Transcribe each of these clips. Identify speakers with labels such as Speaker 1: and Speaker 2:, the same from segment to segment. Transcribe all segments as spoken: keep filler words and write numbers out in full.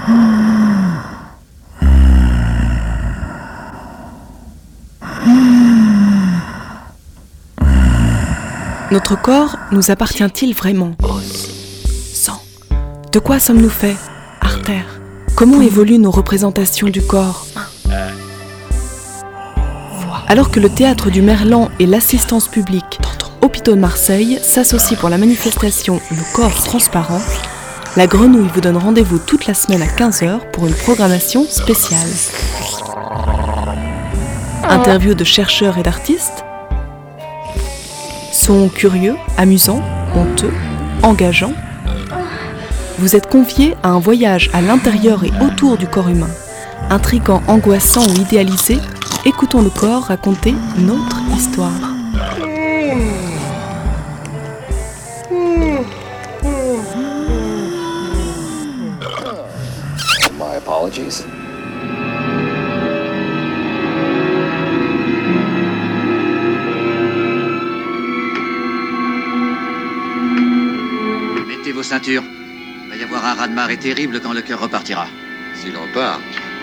Speaker 1: Notre corps nous appartient-il vraiment ? Sang. De quoi sommes-nous faits ? Artères. Comment évoluent nos représentations du corps ? Alors que le Théâtre du Merlan et l'assistance publique Hôpitaux de Marseille s'associent pour la manifestation Le corps transparent, la Grenouille vous donne rendez-vous toute la semaine à quinze heures pour une programmation spéciale. Interviews de chercheurs et d'artistes, sons curieux, amusants, honteux, engageants. Vous êtes conviés à un voyage à l'intérieur et autour du corps humain. Intriguant, angoissant ou idéalisé, écoutons le corps raconter notre histoire.
Speaker 2: My apologies.
Speaker 3: Mettez vos ceintures. Il va y avoir un raz-de-marée terrible quand le cœur repartira.
Speaker 2: S'il repart.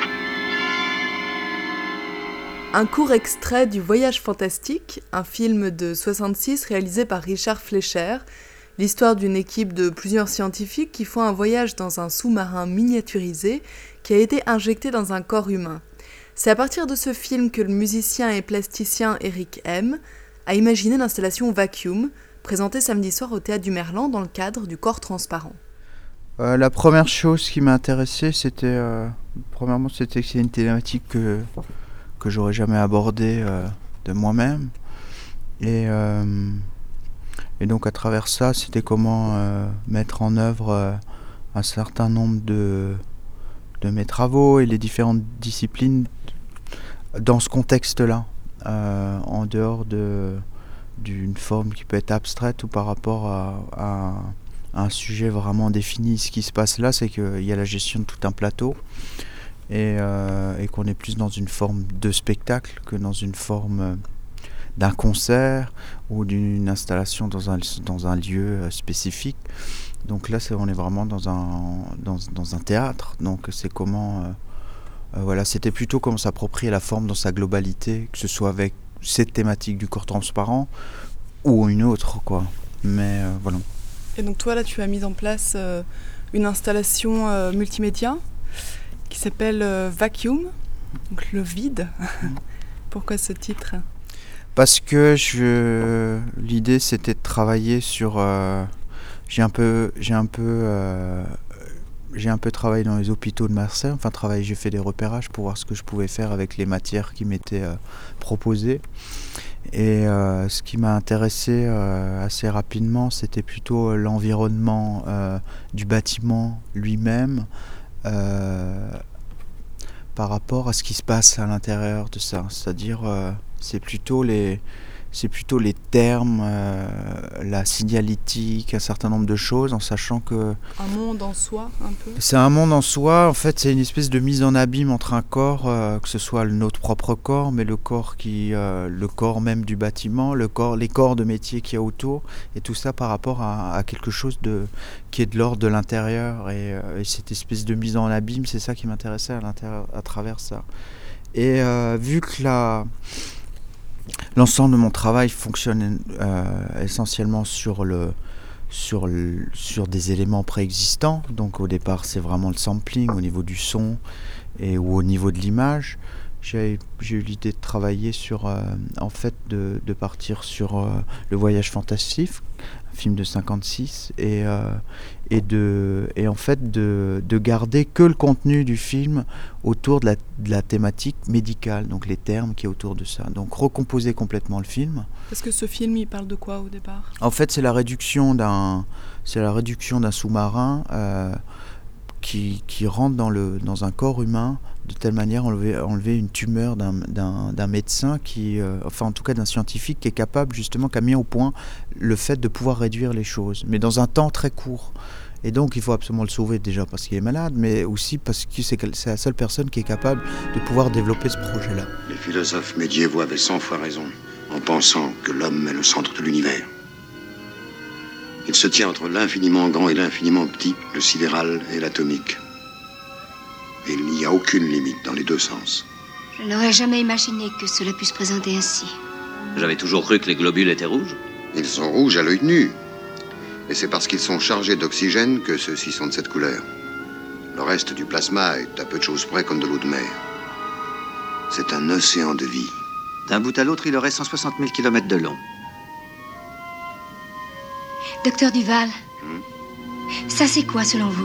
Speaker 1: Un court extrait du Voyage fantastique, un film de soixante-six réalisé par Richard Fleischer, l'histoire d'une équipe de plusieurs scientifiques qui font un voyage dans un sous-marin miniaturisé qui a été injecté dans un corps humain. C'est à partir de ce film que le musicien et plasticien Eric M. a imaginé l'installation Vacuum, présentée samedi soir au Théâtre du Merlan dans le cadre du corps transparent.
Speaker 4: Euh, la première chose qui m'a intéressé, c'était, euh, premièrement, c'était que c'est une thématique que... que j'aurais jamais abordé euh, de moi-même et, euh, et donc à travers ça c'était comment euh, mettre en œuvre euh, un certain nombre de, de mes travaux et les différentes disciplines dans ce contexte-là, euh, en dehors de, d'une forme qui peut être abstraite ou par rapport à, à, à un sujet vraiment défini. Ce qui se passe là, c'est qu'il y a la gestion de tout un plateau Et, euh, et qu'on est plus dans une forme de spectacle que dans une forme euh, d'un concert ou d'une installation dans un, dans un lieu euh, spécifique. Donc là, c'est, on est vraiment dans un, dans, dans un théâtre. Donc c'est comment, euh, euh, voilà, c'était plutôt comment s'approprier la forme dans sa globalité, que ce soit avec cette thématique du corps transparent ou une autre, quoi. Mais euh, voilà.
Speaker 1: Et donc toi, là, tu as mis en place euh, une installation euh, multimédia qui s'appelle euh, Vacuum, donc le vide. Pourquoi ce titre ?
Speaker 4: Parce que je, l'idée c'était de travailler sur, euh, j'ai un peu, j'ai un peu, euh, j'ai un peu travaillé dans les hôpitaux de Marseille. Enfin travaillé, j'ai fait des repérages pour voir ce que je pouvais faire avec les matières qui m'étaient euh, proposées. Et euh, ce qui m'a intéressé euh, assez rapidement, c'était plutôt l'environnement euh, du bâtiment lui-même. Euh, par rapport à ce qui se passe à l'intérieur de ça, c'est-à-dire euh, c'est plutôt les c'est plutôt les termes, euh, la signalétique, un certain nombre de choses, en sachant que
Speaker 1: un monde en soi, un peu.
Speaker 4: C'est un monde en soi. En fait, c'est une espèce de mise en abîme entre un corps, euh, que ce soit notre propre corps, mais le corps qui, euh, le corps même du bâtiment, le corps, les corps de métier qu'il y a autour, et tout ça par rapport à, à quelque chose de qui est de l'ordre de l'intérieur. Et, euh, et cette espèce de mise en abîme, c'est ça qui m'intéressait à l'intérieur, à travers ça. Et euh, vu que la L'ensemble de mon travail fonctionne euh, essentiellement sur, le, sur, le, sur des éléments préexistants. Donc au départ, c'est vraiment le sampling au niveau du son et, ou au niveau de l'image. J'ai, j'ai eu l'idée de travailler sur, euh, en fait, de, de partir sur euh, Le Voyage fantastique, un film de cinquante-six, et, euh, et, de, et en fait de, de garder que le contenu du film autour de la, de la thématique médicale, donc les termes qui est autour de ça. Donc recomposer complètement le film.
Speaker 1: Parce que ce film, il parle de quoi au départ ?
Speaker 4: En fait, c'est la réduction d'un, c'est la réduction d'un sous-marin euh, qui, qui rentre dans, le, dans un corps humain, de telle manière enlever, enlever une tumeur d'un, d'un, d'un médecin, qui, euh, enfin en tout cas d'un scientifique qui est capable justement, qui a mis au point le fait de pouvoir réduire les choses, mais dans un temps très court. Et donc il faut absolument le sauver, déjà parce qu'il est malade, mais aussi parce que c'est, c'est la seule personne qui est capable de pouvoir développer ce projet-là.
Speaker 5: Les philosophes médiévaux avaient cent fois raison en pensant que l'homme est le centre de l'univers. Il se tient entre l'infiniment grand et l'infiniment petit, le sidéral et l'atomique. Et il n'y a aucune limite dans les deux sens.
Speaker 6: Je n'aurais jamais imaginé que cela puisse se présenter ainsi.
Speaker 3: J'avais toujours cru que les globules étaient rouges.
Speaker 5: Ils sont rouges à l'œil nu. Et c'est parce qu'ils sont chargés d'oxygène que ceux-ci sont de cette couleur. Le reste du plasma est à peu de choses près comme de l'eau de mer. C'est un océan de vie.
Speaker 3: D'un bout à l'autre, il aurait cent soixante mille kilomètres de long.
Speaker 6: Docteur Duval,
Speaker 5: Hmm?
Speaker 6: ça c'est quoi selon vous?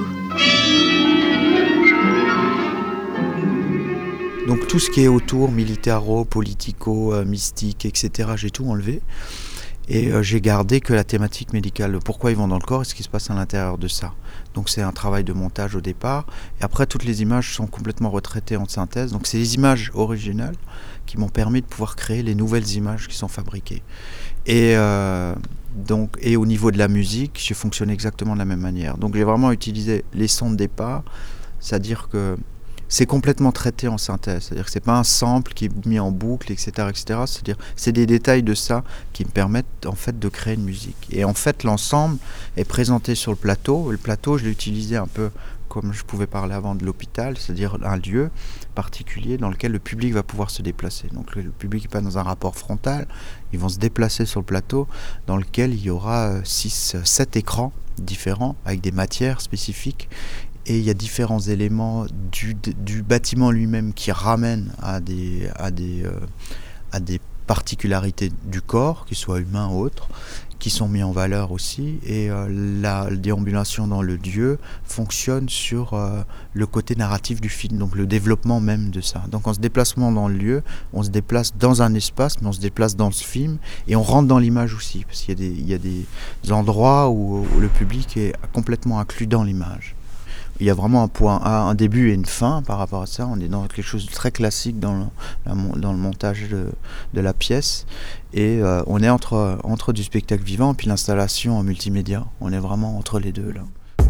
Speaker 4: Donc tout ce qui est autour, militaro, politico, euh, mystique, et cetera, j'ai tout enlevé. Et euh, j'ai gardé que la thématique médicale, pourquoi ils vont dans le corps et ce qui se passe à l'intérieur de ça. Donc c'est un travail de montage au départ. Et après, toutes les images sont complètement retraitées en synthèse. Donc c'est les images originales qui m'ont permis de pouvoir créer les nouvelles images qui sont fabriquées. Et, euh, donc, et au niveau de la musique, j'ai fonctionné exactement de la même manière. Donc j'ai vraiment utilisé les sons de départ, c'est-à-dire que c'est complètement traité en synthèse, c'est-à-dire que c'est pas un sample qui est mis en boucle, et cetera, et cetera. C'est-à-dire, c'est des détails de ça qui me permettent en fait de créer une musique. Et en fait, l'ensemble est présenté sur le plateau. Le plateau, je l'ai utilisé un peu comme je pouvais parler avant de l'hôpital, c'est-à-dire un lieu particulier dans lequel le public va pouvoir se déplacer. Donc le, le public n'est pas dans un rapport frontal, ils vont se déplacer sur le plateau dans lequel il y aura six, sept écrans différents avec des matières spécifiques. Et il y a différents éléments du, du bâtiment lui-même qui ramènent à des, à, des, euh, à des particularités du corps, qu'ils soient humains ou autres, qui sont mis en valeur aussi. Et euh, la déambulation dans le lieu fonctionne sur euh, le côté narratif du film, donc le développement même de ça. Donc en se déplaçant dans le lieu, on se déplace dans un espace, mais on se déplace dans ce film, et on rentre dans l'image aussi, parce qu'il y a des, il y a des endroits où, où le public est complètement inclus dans l'image. Il y a vraiment un point A, un début et une fin par rapport à ça. On est dans quelque chose de très classique dans le, la, dans le montage de, de la pièce. Et euh, on est entre, entre du spectacle vivant et puis l'installation en multimédia. On est vraiment entre les deux là.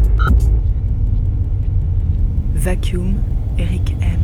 Speaker 1: Vacuum, Eric M.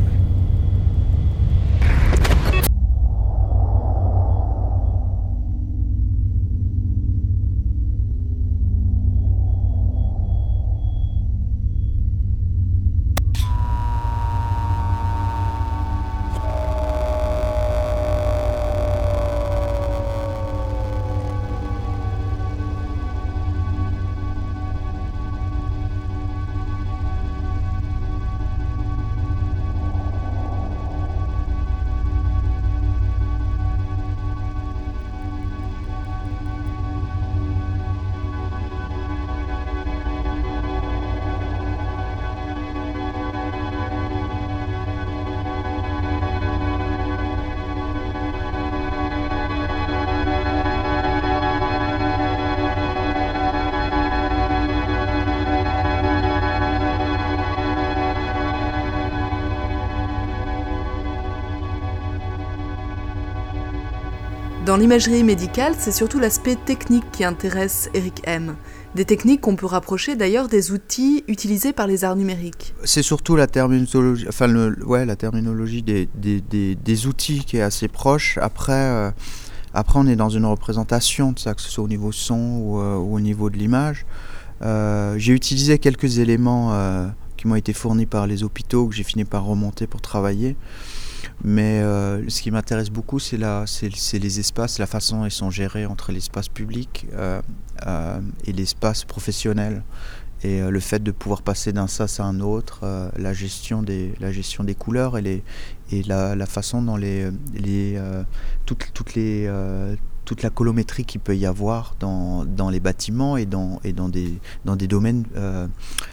Speaker 1: Dans l'imagerie médicale, c'est surtout l'aspect technique qui intéresse Eric M. Des techniques qu'on peut rapprocher d'ailleurs des outils utilisés par les arts numériques.
Speaker 4: C'est surtout la terminologie, enfin le, ouais, la terminologie des, des, des, des outils qui est assez proche. Après, euh, après, on est dans une représentation de ça, que ce soit au niveau son ou, euh, ou au niveau de l'image. Euh, j'ai utilisé quelques éléments euh, qui m'ont été fournis par les hôpitaux, que j'ai fini par remonter pour travailler. Mais euh, ce qui m'intéresse beaucoup, c'est, la, c'est, c'est les espaces, la façon dont ils sont gérés entre l'espace public euh, euh, et l'espace professionnel. Et euh, le fait de pouvoir passer d'un sas à un autre, euh, la, gestion des, la gestion des couleurs et, les, et la, la façon dont les, les, euh, toutes, toutes les, euh, toute la colométrie qu'il peut y avoir dans, dans les bâtiments et dans, et dans, des, dans des domaines... Euh,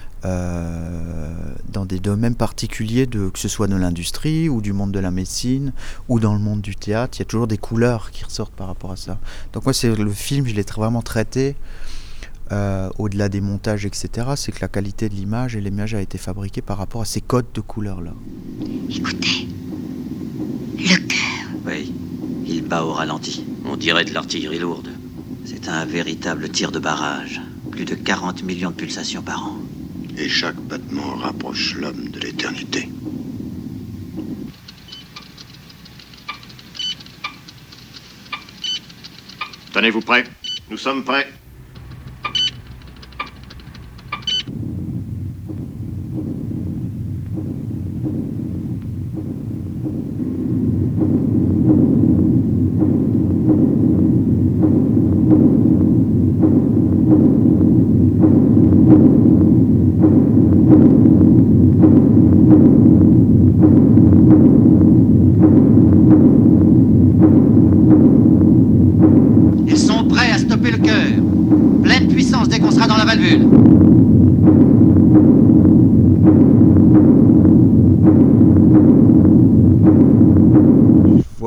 Speaker 4: Euh, dans des domaines particuliers, de, que ce soit de l'industrie ou du monde de la médecine ou dans le monde du théâtre, il y a toujours des couleurs qui ressortent par rapport à ça. Donc moi, c'est le film, je l'ai vraiment traité euh, au-delà des montages, et cetera. C'est que la qualité de l'image et l'image a été fabriquée par rapport à ces codes de couleurs-là.
Speaker 6: Écoutez, le cœur.
Speaker 3: Oui, il bat au ralenti. On dirait de l'artillerie lourde. C'est un véritable tir de barrage. Plus de quarante millions de pulsations par an.
Speaker 5: Et chaque battement rapproche l'homme de l'éternité.
Speaker 7: Tenez-vous prêts. Nous sommes prêts.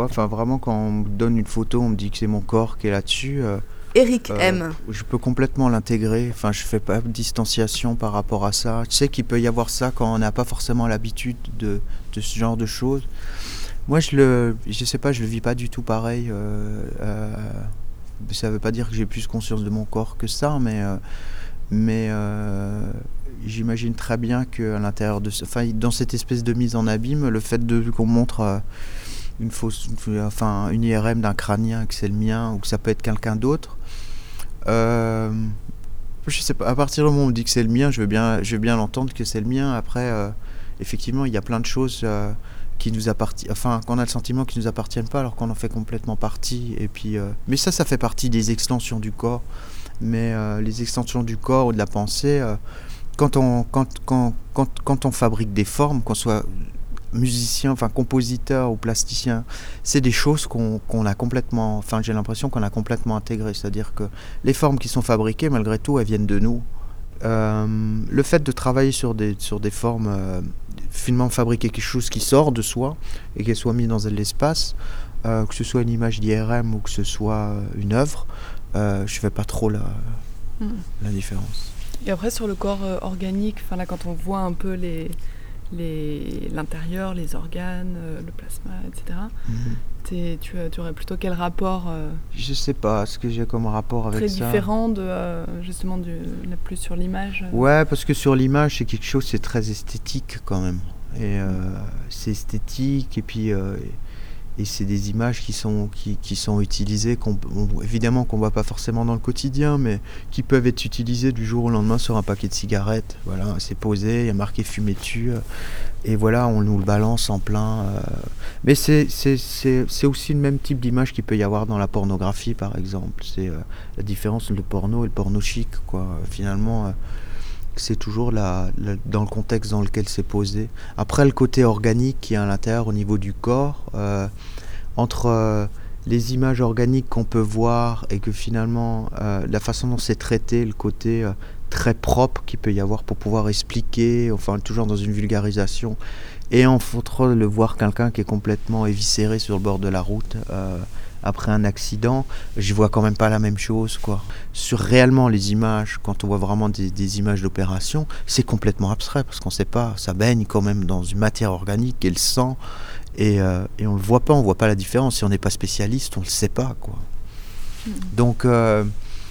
Speaker 4: vois. Enfin, vraiment, quand on me donne une photo, on me dit que c'est mon corps qui est là-dessus. Euh,
Speaker 1: Eric
Speaker 4: euh,
Speaker 1: M.
Speaker 4: Je peux complètement l'intégrer. Enfin, je fais pas de distanciation par rapport à ça. Tu sais qu'il peut y avoir ça quand on n'a pas forcément l'habitude de, de ce genre de choses. Moi, je le, je sais pas, je le vis pas du tout pareil. Euh, euh, ça veut pas dire que j'ai plus conscience de mon corps que ça, mais, euh, mais euh, j'imagine très bien qu'à l'intérieur de, enfin, dans cette espèce de mise en abîme, le fait de qu'on montre euh, une fausse, une, enfin, une I R M d'un crânien, que c'est le mien ou que ça peut être quelqu'un d'autre. Euh, je sais pas. À partir du moment où on me dit que c'est le mien, je veux bien, je veux bien l'entendre que c'est le mien. Après, euh, effectivement, il y a plein de choses. Euh, qui nous appartient, enfin qu'on a le sentiment qu'ils nous appartiennent pas alors qu'on en fait complètement partie. Et puis, euh, mais ça, ça fait partie des extensions du corps. Mais euh, les extensions du corps ou de la pensée, euh, quand on quand quand quand quand on fabrique des formes, qu'on soit musicien, enfin compositeur ou plasticien, c'est des choses qu'on qu'on a complètement, enfin j'ai l'impression qu'on a complètement intégrées. C'est-à-dire que les formes qui sont fabriquées, malgré tout, elles viennent de nous. Euh, le fait de travailler sur des sur des formes euh, finalement fabriquer quelque chose qui sort de soi et qu'elle soit mise dans l'espace, euh, que ce soit une image d'I R M ou que ce soit une œuvre, euh, je fais pas trop la, mmh. la différence.
Speaker 1: Et après sur le corps euh, organique, enfin là quand on voit un peu les, les l'intérieur, les organes, euh, le plasma, et cetera. Mmh. Tu, tu aurais plutôt quel rapport euh,
Speaker 4: Je sais pas ce que j'ai comme rapport avec
Speaker 1: très
Speaker 4: ça.
Speaker 1: Très différent de euh, justement du, la plus sur l'image. Euh.
Speaker 4: Ouais, parce que sur l'image c'est quelque chose, c'est très esthétique quand même. Et euh, c'est esthétique et puis euh, et, et c'est des images qui sont qui, qui sont utilisées, qu'on, on, évidemment qu'on voit pas forcément dans le quotidien, mais qui peuvent être utilisées du jour au lendemain sur un paquet de cigarettes. Voilà, c'est posé, il y a marqué fumé dessus. Euh, Et voilà, on nous le balance en plein. Euh... Mais c'est, c'est, c'est, c'est aussi le même type d'image qu'il peut y avoir dans la pornographie, par exemple. C'est euh, la différence entre le porno et le porno chic, quoi. Finalement, euh, c'est toujours la, la, dans le contexte dans lequel c'est posé. Après, le côté organique qui est à l'intérieur au niveau du corps, euh, entre euh, les images organiques qu'on peut voir et que finalement, euh, la façon dont c'est traité, le côté... Euh, très propre qu'il peut y avoir pour pouvoir expliquer, enfin toujours dans une vulgarisation, et entre le voir quelqu'un qui est complètement éviscéré sur le bord de la route euh, après un accident, je vois quand même pas la même chose, quoi. Sur réellement les images, quand on voit vraiment des, des images d'opération, c'est complètement abstrait parce qu'on sait pas, ça baigne quand même dans une matière organique et le sang, et, euh, et on le voit pas, on voit pas la différence. Si on n'est pas spécialiste, on le sait pas, quoi. Mmh. Donc euh,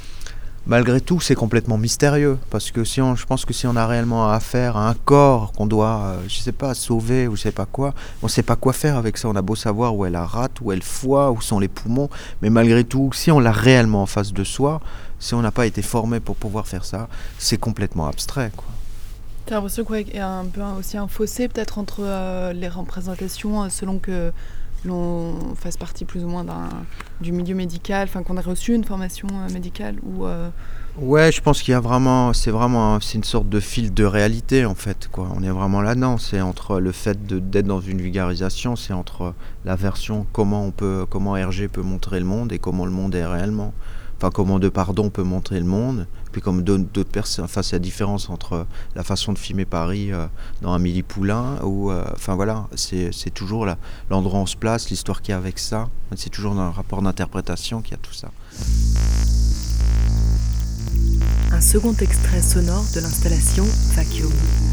Speaker 4: malgré tout, c'est complètement mystérieux, parce que si on, je pense que si on a réellement affaire à un corps qu'on doit, euh, je sais pas, sauver ou je sais pas quoi, on sait pas quoi faire avec ça. On a beau savoir où est la rate, où est le foie, où sont les poumons, mais malgré tout, si on l'a réellement en face de soi, si on n'a pas été formé pour pouvoir faire ça, c'est complètement abstrait, quoi.
Speaker 1: T'as l'impression qu'il y a un peu aussi un fossé peut-être entre euh, les représentations, selon que l'on fasse partie plus ou moins d'un, du milieu médical, enfin qu'on ait reçu une formation euh, médicale ou euh...
Speaker 4: Ouais, je pense qu'il y a vraiment, c'est vraiment, c'est une sorte de fil de réalité en fait, quoi. On est vraiment là-dedans. C'est entre le fait de, d'être dans une vulgarisation, c'est entre la version comment on peut, comment Hergé peut montrer le monde et comment le monde est réellement. Enfin, comment Depardon peut montrer le monde, puis comme d'autres personnes, enfin c'est la différence entre la façon de filmer Paris euh, dans Amélie Poulain, ou euh, enfin voilà, c'est, c'est toujours là, l'endroit où on se place, l'histoire qu'il y a avec ça, c'est toujours dans le rapport d'interprétation qu'il y a tout ça.
Speaker 1: Un second extrait sonore de l'installation Vacuum.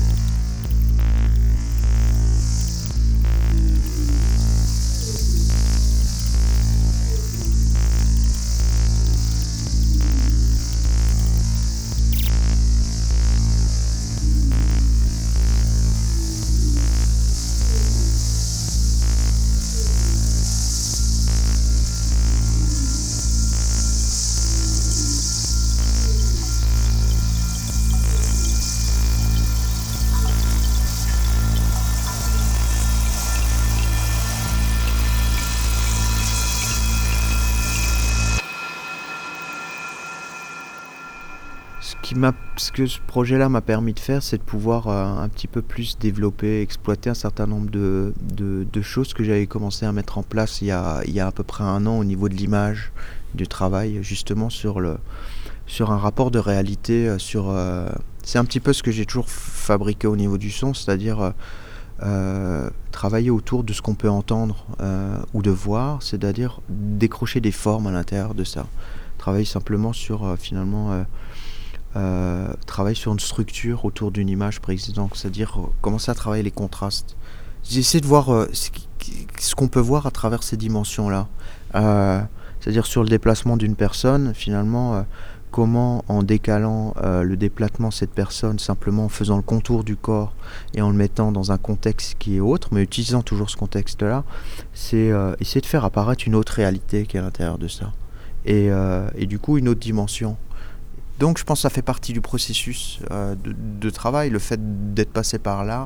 Speaker 4: Qui m'a, ce que ce projet-là m'a permis de faire, c'est de pouvoir euh, un petit peu plus développer, exploiter un certain nombre de, de, de choses que j'avais commencé à mettre en place il y, a, il y a à peu près un an au niveau de l'image, du travail, justement sur, le, sur un rapport de réalité. Sur, euh, c'est un petit peu ce que j'ai toujours fabriqué au niveau du son, c'est-à-dire euh, euh, travailler autour de ce qu'on peut entendre euh, ou de voir, c'est-à-dire décrocher des formes à l'intérieur de ça. Travailler simplement sur, euh, finalement, euh, euh, travailler sur une structure autour d'une image préexistante, c'est-à-dire euh, commencer à travailler les contrastes. J'essaie de voir euh, ce, qui, ce qu'on peut voir à travers ces dimensions-là. Euh, c'est-à-dire sur le déplacement d'une personne, finalement, euh, comment en décalant euh, le déplacement de cette personne, simplement en faisant le contour du corps et en le mettant dans un contexte qui est autre, mais utilisant toujours ce contexte-là, c'est euh, essayer de faire apparaître une autre réalité qui est à l'intérieur de ça. Et, euh, et du coup, une autre dimension. Donc je pense que ça fait partie du processus euh, de, de travail, le fait d'être passé par là.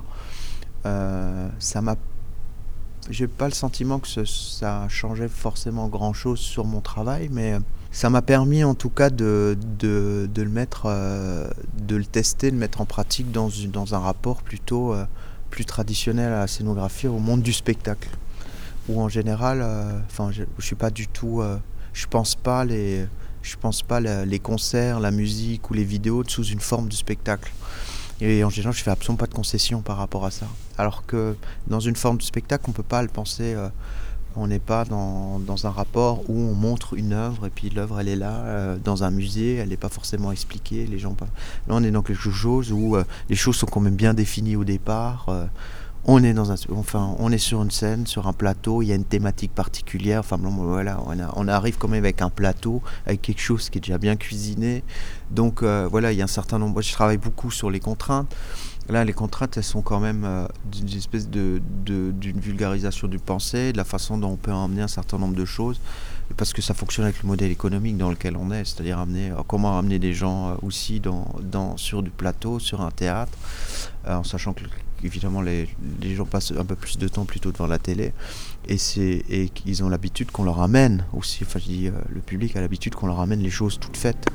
Speaker 4: Euh, ça m'a J'ai pas le sentiment que ce, ça changeait forcément grand-chose sur mon travail, mais ça m'a permis en tout cas de, de, de le mettre, euh, de le tester, de le mettre en pratique dans, une, dans un rapport plutôt euh, plus traditionnel à la scénographie, au monde du spectacle. Où en général, enfin, euh, je, je suis pas du tout, euh, je pense pas les, je pense pas la, les concerts, la musique ou les vidéos sous une forme de spectacle. Et en général, je fais absolument pas de concession par rapport à ça. Alors que dans une forme de spectacle, on peut pas le penser. Euh, on n'est pas dans, dans un rapport où on montre une œuvre et puis l'œuvre elle est là euh, dans un musée, elle n'est pas forcément expliquée. Les gens pas. Là, on est dans quelque chose où euh, les choses sont quand même bien définies au départ. Euh, on est dans un, enfin, on est sur une scène, sur un plateau. Il y a une thématique particulière. Enfin, bon, voilà, on, a, on arrive quand même avec un plateau, avec quelque chose qui est déjà bien cuisiné. Donc euh, voilà, il y a un certain nombre. Je travaille beaucoup sur les contraintes. Là, les contraintes, elles sont quand même euh, d'une espèce de, de, d'une vulgarisation du pensée, de la façon dont on peut emmener un certain nombre de choses, parce que ça fonctionne avec le modèle économique dans lequel on est, c'est-à-dire amener, euh, comment amener des gens euh, aussi dans, dans, sur du plateau, sur un théâtre, euh, en sachant que évidemment les, les gens passent un peu plus de temps plutôt devant la télé, et, c'est, et qu'ils ont l'habitude qu'on leur amène aussi, enfin je dis, euh, le public a l'habitude qu'on leur amène les choses toutes faites.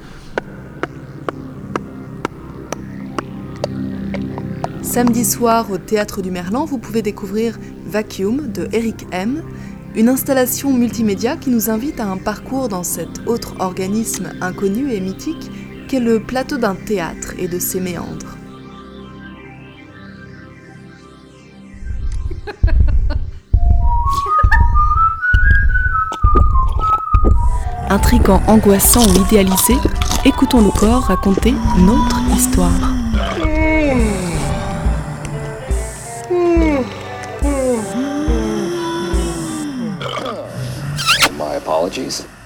Speaker 1: Samedi soir au Théâtre du Merlan, vous pouvez découvrir Vacuum de Eric M, une installation multimédia qui nous invite à un parcours dans cet autre organisme inconnu et mythique qu'est le plateau d'un théâtre et de ses méandres. Intriguant, angoissant ou idéalisé, écoutons le corps raconter notre histoire.
Speaker 2: My apologies.